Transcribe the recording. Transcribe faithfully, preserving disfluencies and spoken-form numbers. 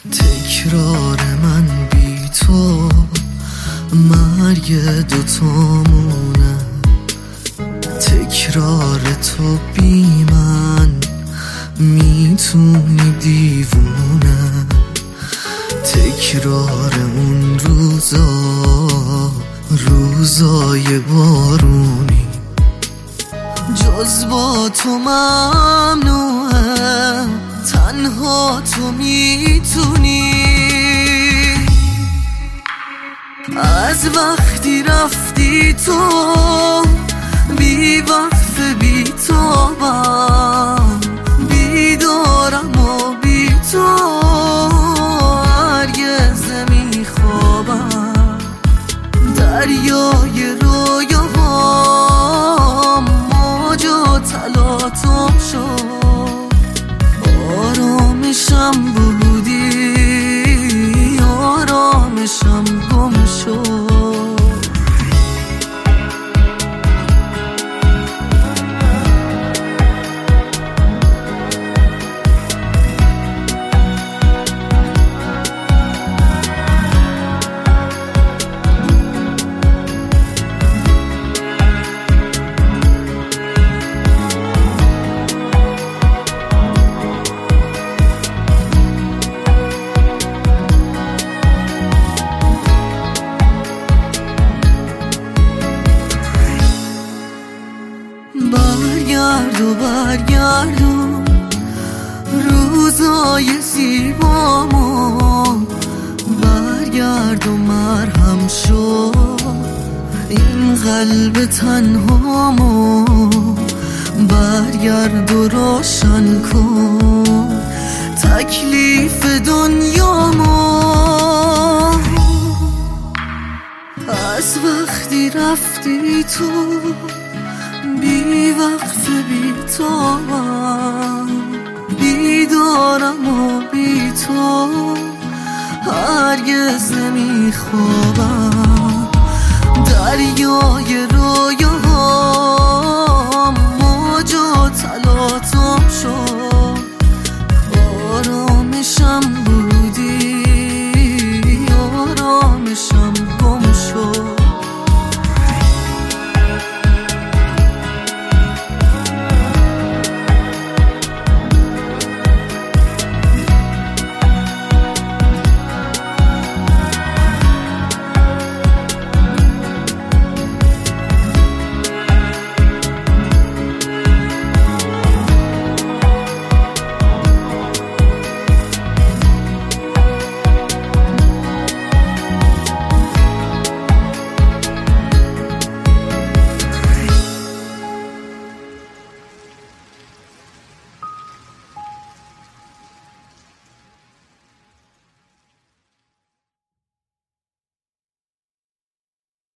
تکرار من بی تو مرگ دوتامونه، تکرار تو بی من میتونی دیوونه، تکرار اون روزا روزای بارونی جز با تو ممنوعه، تنها تو میتونی. از وقتی رفتی تو بی وقت بی تابم، بیدارم و بی تو هرگز نمیخوابم، دریای رویاهام موج و تلاطم شد، آرامشم بودی آرامشم گم شد. برگرد و برگردون روزای زیبامو، برگرد و مرهم شو این قلب تنهامو، برگرد و روشن کن تکلیف دنیامو. از وقتی رفتی تو بی وقت بی تابم، بیدارم و بی تو هرگز نمیخوام.